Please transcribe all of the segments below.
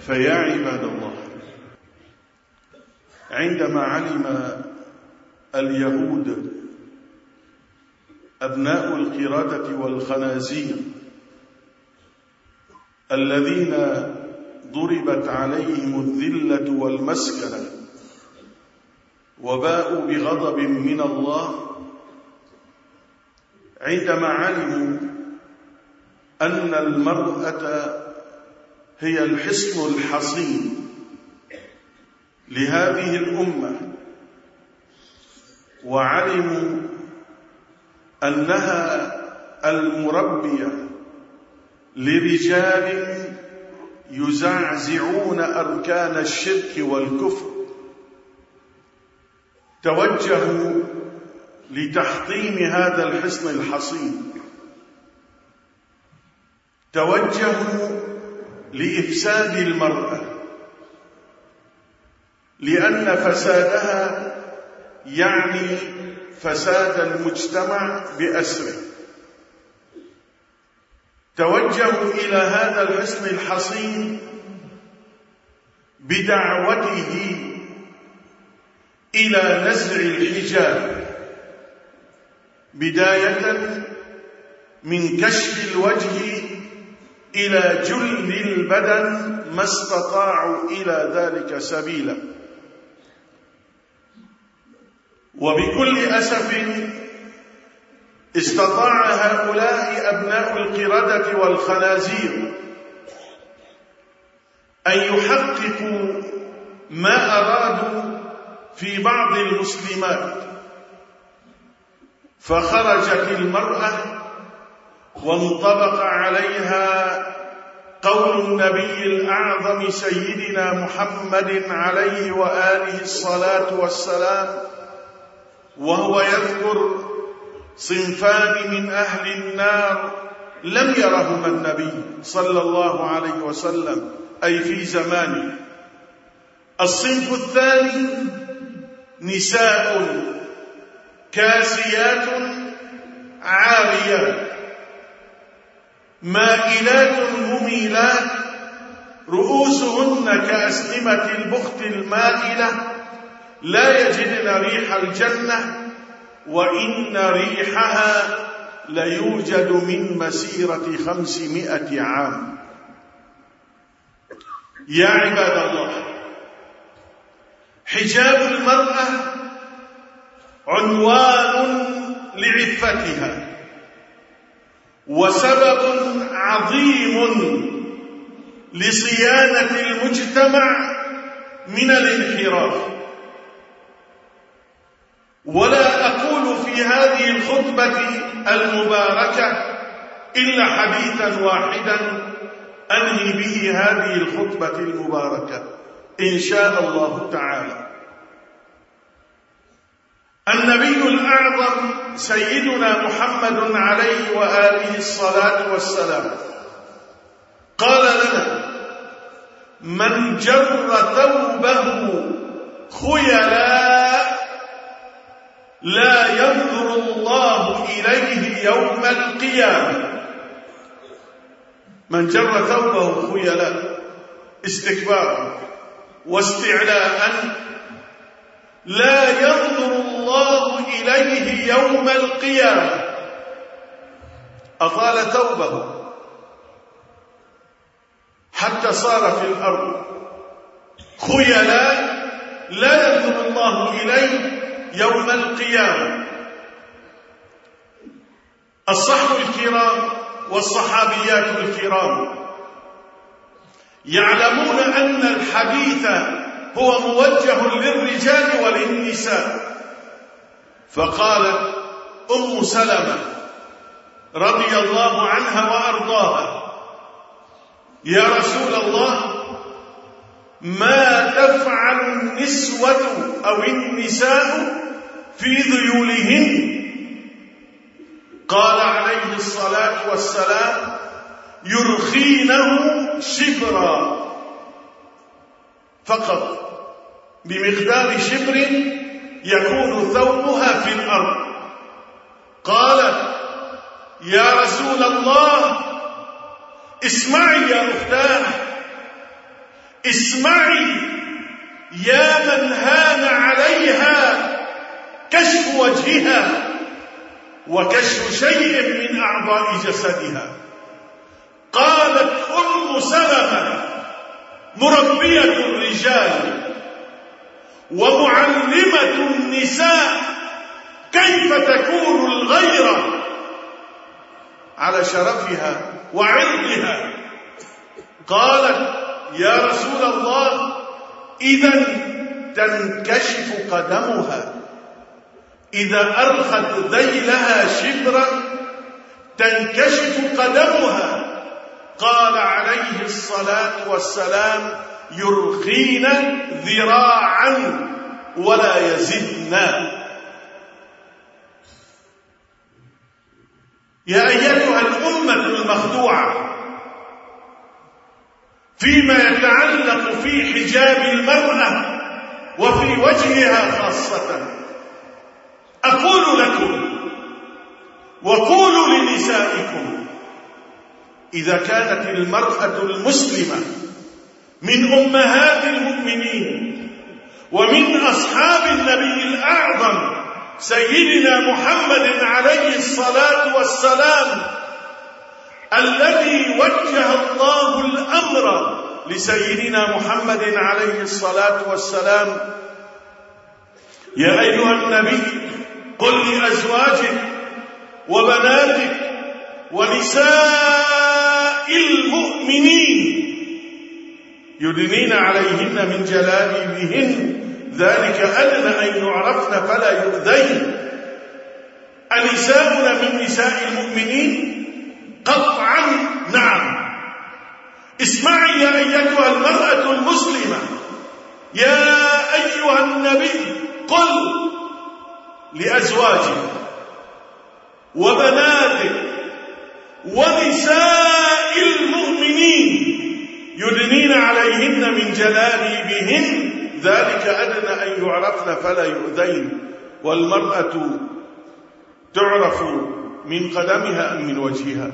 فيا عباد الله، عندما علم اليهود أبناء القردة والخنازير الذين ضربت عليهم الذلة والمسكنة وباءوا بغضب من الله، عندما علموا أن المرأة هي الحصن الحصين لهذه الأمة، وعلموا أنها المربية لرجال يزعزعون أركان الشرك والكفر، توجهوا لتحطيم هذا الحصن الحصين، توجهوا لإفساد المرأة، لأن فسادها يعني فساد المجتمع بأسره. توجهوا إلى هذا الحصن الحصين بدعوته إلى نزع الحجاب، بداية من كشف الوجه إلى جلد البدن ما استطاعوا إلى ذلك سبيلا. وبكل أسف استطاع هؤلاء أبناء القردة والخنازير أن يحققوا ما أرادوا في بعض المسلمات، فخرجت المرأة وانطبق عليها قول النبي الأعظم سيدنا محمد عليه وآله الصلاة والسلام، وهو يذكر صنفان من أهل النار لم يرهما النبي صلى الله عليه وسلم أي في زمانه. الصنف الثاني نساء كاسيات عاريات مائلات مميلات رؤوسهن كأسنمة البخت المائلة، لا يجدن ريح الجنة، وإن ريحها ليوجد من مسيرة 500 عام. يا عباد الله، حجاب المرأة عنوان لعفتها وسبب عظيم لصيانة المجتمع من الانحراف. ولا أقول في هذه الخطبة المباركة إلا حديثا واحدا أنهي به هذه الخطبة المباركة إن شاء الله تعالى. النبي الأعظم سيدنا محمد عليه وآله الصلاة والسلام قال لنا: من جر ثوبه خيلاء لا ينظر الله إليه يوم القيامة. من جر ثوبه خيلاء استكبارا واستعلاء لا ينظر الله إليه يوم القيامة. أطال ثوبه حتى صار في الأرض خيلاء لا ينظر الله إليه يوم القيامة. الصحب الكرام والصحابيات الكرام يعلمون أن الحديث هو موجه للرجال وللنساء. فقالت أم سلمة رضي الله عنها وأرضاها: يا رسول الله، ما تفعل النسوة أو النساء في ذيولهن؟ قال عليه الصلاة والسلام: يرخينه شبرا، فقط بمقدار شبر يكون ثوبها في الأرض. قالت: يا رسول الله، اسمعي يا أختاه، اسمعي يا من هان عليها كشف وجهها وكشف شيء من أعضاء جسدها. قالت أم سلمة مربية الرجال ومعلمة النساء: كيف تكون الغيرة على شرفها وعرضها؟ قالت: يا رسول الله، إذا تنكشف قدمها، إذا أرخت ذيلها شبرا تنكشف قدمها. قال عليه الصلاة والسلام: يرخين ذراعا ولا يزدن. يا أيتها الأمة المخدوعة، فيما يتعلق في حجاب المرأة وفي وجهها خاصة، أقول لكم وقولوا لنسائكم: إذا كانت المرأة المسلمة من أمهات المؤمنين ومن أصحاب النبي الأعظم سيدنا محمد عليه الصلاة والسلام، الذي وجه الله الأمر لسيدنا محمد عليه الصلاة والسلام: يا أيها النبي قل لأزواجك وبناتك ونساء المؤمنين يدنين عليهن من جلابيبهن ذلك أدنى أن يعرفن فلا يؤذين. أنساؤنا من نساء المؤمنين؟ قطعا نعم. اسمعي يا أيتها المرأة المسلمة، يا أيها النبي قل لأزواجك وبناتك ونساء المؤمنين يدنين عليهن من جلابيبهن ذلك أدنى أن يعرفن فلا يؤذين. والمرأة تعرف من قدمها أم من وجهها؟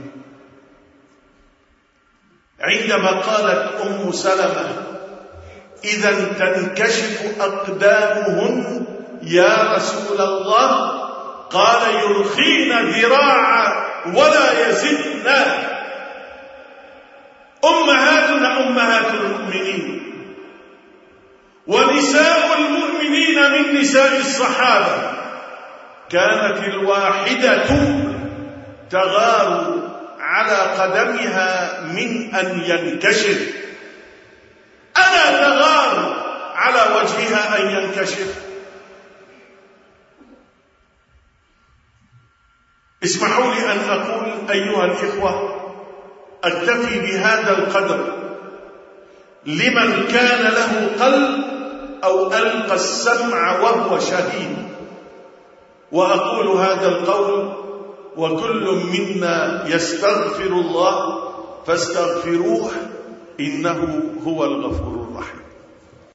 عندما قالت أم سلمة: إذا تنكشف أقدامهن يا رسول الله، قال: يرخين ذراعا ولا يزدن. أمهاتنا أمهات المؤمنين، ونساء المؤمنين من نساء الصحابة كانت الواحدة تغار على قدمها من أن ينكشف، ألا تغار على وجهها أن ينكشف؟ اسمحوا لي أن أقول أيها الإخوة، أكتفي بهذا القدر لمن كان له قلب أو ألقى السمع وهو شهيد. وأقول هذا القول وكل منا يستغفر الله فاستغفروه إنه هو الغفور الرحيم.